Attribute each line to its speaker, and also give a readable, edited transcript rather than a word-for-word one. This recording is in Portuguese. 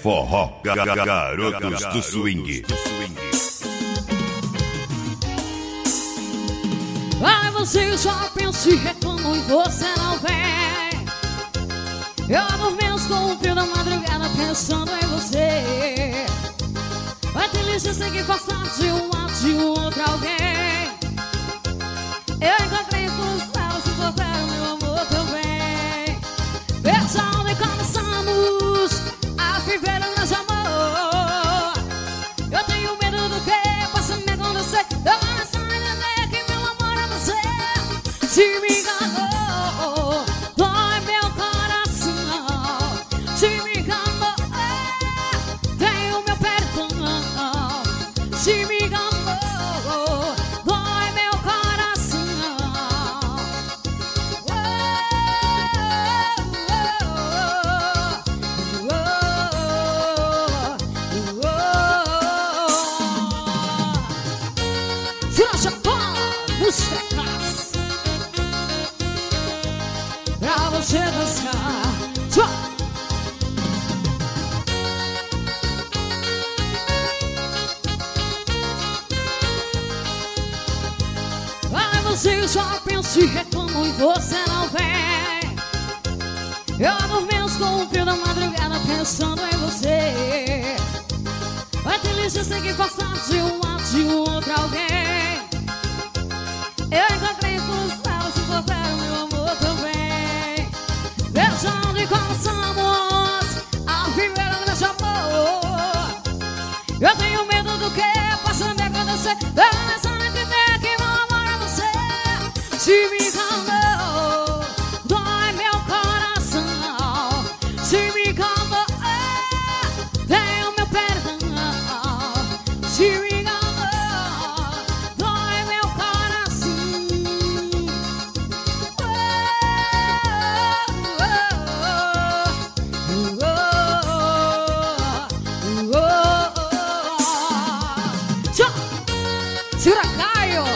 Speaker 1: Forró, garotos do swing.
Speaker 2: Ai, você só pensa e reclama e você não vem. Eu dormi com o frio da madrugada pensando em você. Vai ter licença que gostar de um lado de outro alguém. Eu encontrei com os céus, se for meu amor também. Pensando e começamos a viver o nosso amor. Eu tenho medo do que possa me acontecer. Eu não sei entender que meu amor é você. Se me enganou, dói meu coração. Se me enganou, tenho meu perdão. Se me enganou, dói meu coração. Se não chegou, os teclados pra você dançar. Ai, você só pensa e reclama e você não vem. Eu dormi com o frio da madrugada pensando em você. Vai ter licença que gostar de um lado de outro alguém. Eu encontrei com os céus, se for meu amor também. Pensando e começamos a viver o nosso amor. Eu tenho medo do que possa me acontecer. Eu não sei entender que meu amor é você. Se me enganou, dói meu coração. Se me enganou, tenho meu perdão. Se me enganou, dói meu coração. Segura, Caio!